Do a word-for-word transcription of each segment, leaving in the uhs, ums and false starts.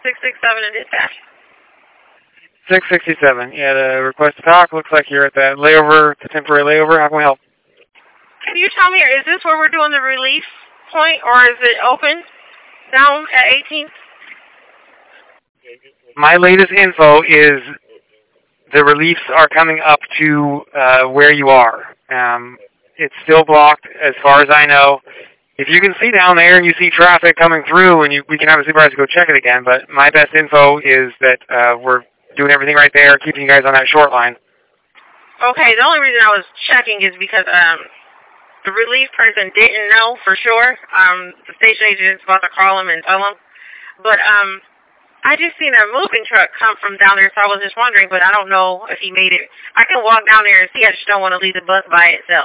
six six seven in dispatch. six sixty-seven. Yeah, the request to talk. Looks like you're at that layover, the temporary layover. How can we help? Can you tell me, is this where we're doing the relief point, or is it open down at eighteenth? My latest info is the reliefs are coming up to uh, where you are. Um, it's still blocked as far as I know. If you can see down there and you see traffic coming through, and you, we can have a supervisor go check it again, but my best info is that uh, we're doing everything right there, keeping you guys on that short line. Okay, the only reason I was checking is because um, the relief person didn't know for sure. Um, the station agent is about to call him and tell him. But um, I just seen a moving truck come from down there, so I was just wondering, but I don't know if he made it. I can walk down there and see. I just don't want to leave the bus by itself.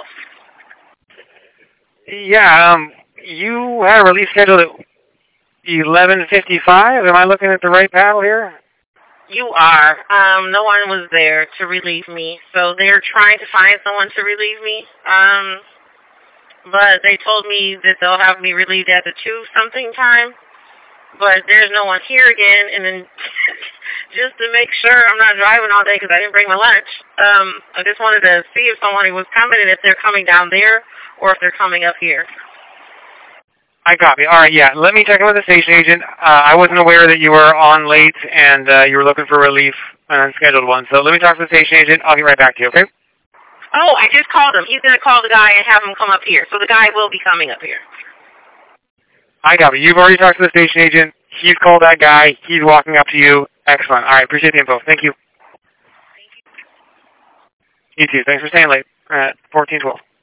Yeah, um, you had a release scheduled at eleven fifty-five. Am I looking at the right panel here? You are. Um, no one was there to relieve me, so they're trying to find someone to relieve me. Um, but they told me that they'll have me relieved at the two-something time. But there's no one here again, and then just to make sure I'm not driving all day because I didn't bring my lunch, um, I just wanted to see if someone was coming and if they're coming down there or if they're coming up here. I copy. All right, yeah. Let me check in with the station agent. Uh, I wasn't aware that you were on late and uh, you were looking for relief, an unscheduled one. So let me talk to the station agent. I'll get right back to you, okay? Oh, I just called him. He's going to call the guy and have him come up here. So the guy will be coming up here. I copy. You've already talked to the station agent. He's called that guy. He's walking up to you. Excellent. All right, appreciate the info. Thank you. You too. Thanks for staying late at fourteen twelve.